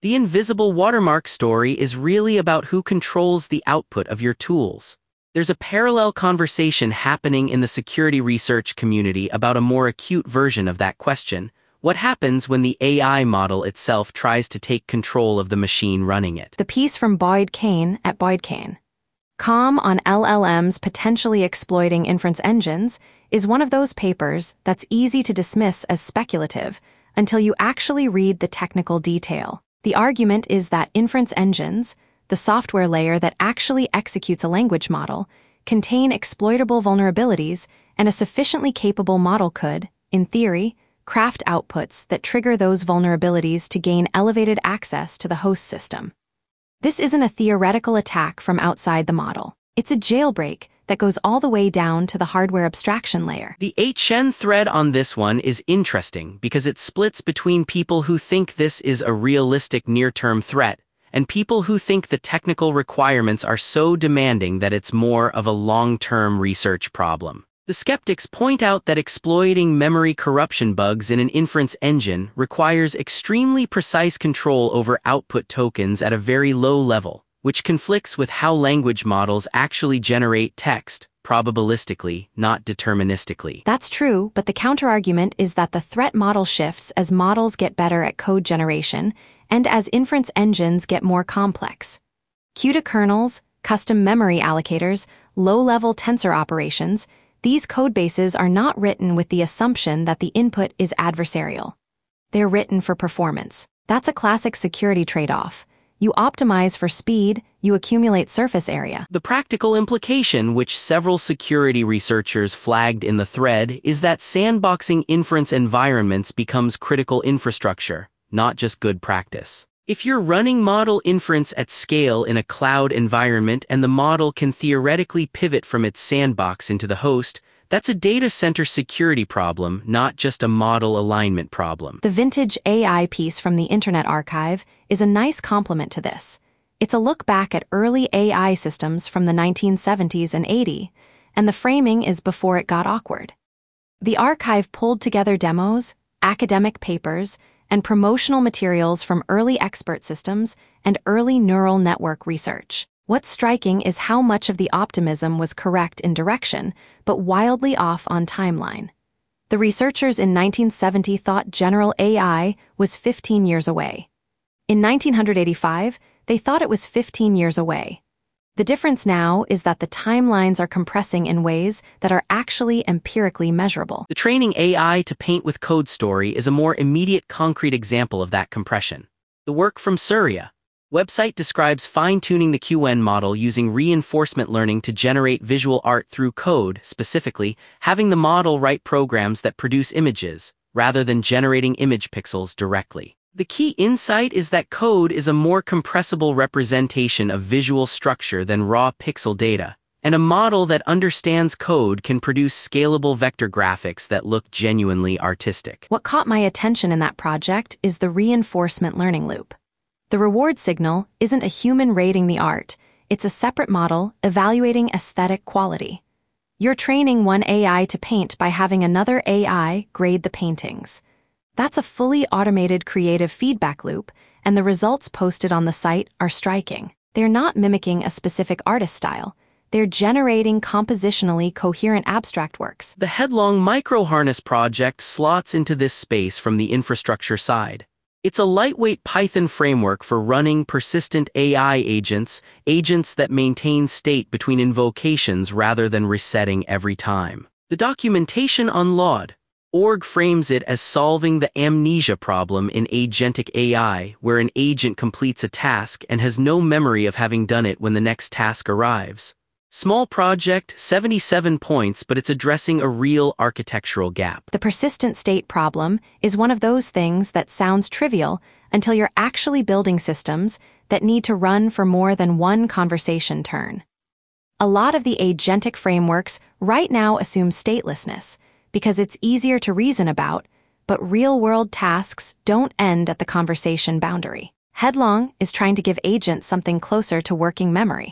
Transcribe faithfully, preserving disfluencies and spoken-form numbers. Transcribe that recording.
The invisible watermark story is really about who controls the output of your tools. There's a parallel conversation happening in the security research community about a more acute version of that question. What happens when the A I model itself tries to take control of the machine running it? The piece from Boyd Kane at Boyd Kane. Com on L L Ms potentially exploiting inference engines is one of those papers that's easy to dismiss as speculative until you actually read the technical detail. The argument is that inference engines, the software layer that actually executes a language model, contain exploitable vulnerabilities, and a sufficiently capable model could, in theory, craft outputs that trigger those vulnerabilities to gain elevated access to the host system. This isn't a theoretical attack from outside the model. It's a jailbreak that goes all the way down to the hardware abstraction layer. The H N thread on this one is interesting because it splits between people who think this is a realistic near-term threat and people who think the technical requirements are so demanding that it's more of a long-term research problem. The skeptics point out that exploiting memory corruption bugs in an inference engine requires extremely precise control over output tokens at a very low level, which conflicts with how language models actually generate text, probabilistically, not deterministically. That's true, but the counterargument is that the threat model shifts as models get better at code generation and as inference engines get more complex. C U D A kernels, custom memory allocators, low-level tensor operations, these codebases are not written with the assumption that the input is adversarial. They're written for performance. That's a classic security trade-off. You optimize for speed, you accumulate surface area. The practical implication, which several security researchers flagged in the thread, is that sandboxing inference environments becomes critical infrastructure, not just good practice. If you're running model inference at scale in a cloud environment and the model can theoretically pivot from its sandbox into the host, that's a data center security problem, not just a model alignment problem. The vintage A I piece from the Internet Archive is a nice complement to this. It's a look back at early A I systems from the nineteen seventies and eighties, and the framing is before it got awkward. The archive pulled together demos, academic papers, and promotional materials from early expert systems and early neural network research. What's striking is how much of the optimism was correct in direction, but wildly off on timeline. The researchers in nineteen seventy thought general A I was fifteen years away. In nineteen eighty-five, they thought it was fifteen years away. The difference now is that the timelines are compressing in ways that are actually empirically measurable. The training A I to paint with code story is a more immediate concrete example of that compression. The work from Surya website describes fine-tuning the Q N model using reinforcement learning to generate visual art through code, specifically, having the model write programs that produce images, rather than generating image pixels directly. The key insight is that code is a more compressible representation of visual structure than raw pixel data, and a model that understands code can produce scalable vector graphics that look genuinely artistic. What caught my attention in that project is the reinforcement learning loop. The reward signal isn't a human rating the art, it's a separate model evaluating aesthetic quality. You're training one A I to paint by having another A I grade the paintings. That's a fully automated creative feedback loop, and the results posted on the site are striking. They're not mimicking a specific artist style. They're generating compositionally coherent abstract works. The Headlong Microharness project slots into this space from the infrastructure side. It's a lightweight Python framework for running persistent A I agents, agents that maintain state between invocations rather than resetting every time. The documentation on Laud dot org frames it as solving the amnesia problem in agentic A I, where an agent completes a task and has no memory of having done it when the next task arrives. Small project, seventy-seven points, but it's addressing a real architectural gap. The persistent state problem is one of those things that sounds trivial until you're actually building systems that need to run for more than one conversation turn. A lot of the agentic frameworks right now assume statelessness, because it's easier to reason about, but real-world tasks don't end at the conversation boundary. Headlong is trying to give agents something closer to working memory.